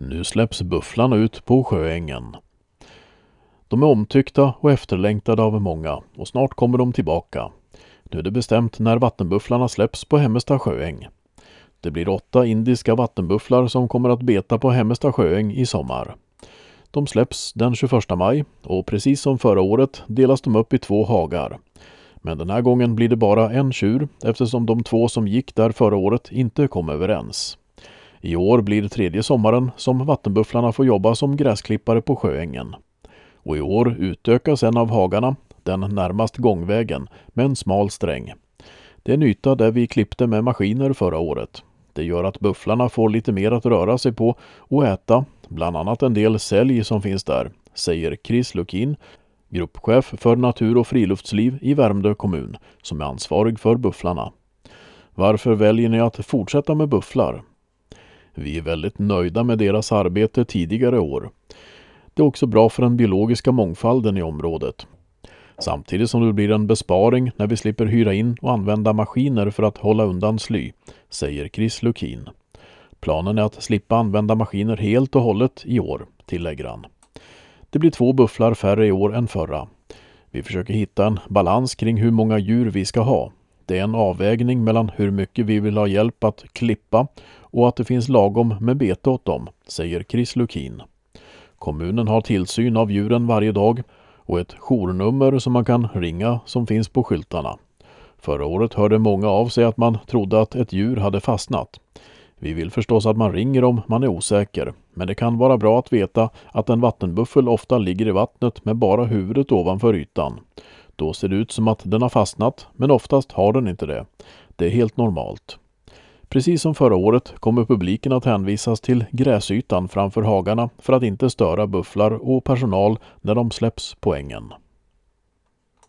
Nu släpps bufflarna ut på sjöängen. De är omtyckta och efterlängtade av många och snart kommer de tillbaka. Nu är det bestämt när vattenbufflarna släpps på Hemmesta sjöäng. Det blir 8 indiska vattenbufflar som kommer att beta på Hemmesta sjöäng i sommar. De släpps den 21 maj och precis som förra året delas de upp i 2 hagar. Men den här gången blir det bara en tjur eftersom de 2 som gick där förra året inte kom överens. I år blir det 3:e sommaren som vattenbufflarna får jobba som gräsklippare på sjöängen. Och i år utökas en av hagarna, den närmast gångvägen, med en smal sträng. Det är en yta där vi klippte med maskiner förra året. Det gör att bufflarna får lite mer att röra sig på och äta, bland annat en del sälj som finns där, säger Chris Lukin, gruppchef för natur- och friluftsliv i Värmdö kommun, som är ansvarig för bufflarna. Varför väljer ni att fortsätta med bufflar? Vi är väldigt nöjda med deras arbete tidigare år. Det är också bra för den biologiska mångfalden i området. Samtidigt som det blir en besparing när vi slipper hyra in och använda maskiner för att hålla undan sly, säger Chris Lukin. Planen är att slippa använda maskiner helt och hållet i år, tillägger han. Det blir 2 bufflar färre i år än förra. Vi försöker hitta en balans kring hur många djur vi ska ha. Det är en avvägning mellan hur mycket vi vill ha hjälp att klippa och att det finns lagom med bete åt dem, säger Chris Lukin. Kommunen har tillsyn av djuren varje dag och ett journummer som man kan ringa som finns på skyltarna. Förra året hörde många av sig att man trodde att ett djur hade fastnat. Vi vill förstås att man ringer om man är osäker, men det kan vara bra att veta att en vattenbuffel ofta ligger i vattnet med bara huvudet ovanför ytan. Då ser det ut som att den har fastnat, men oftast har den inte det. Det är helt normalt. Precis som förra året kommer publiken att hänvisas till gräsytan framför hagarna för att inte störa bufflar och personal när de släpps på ängen.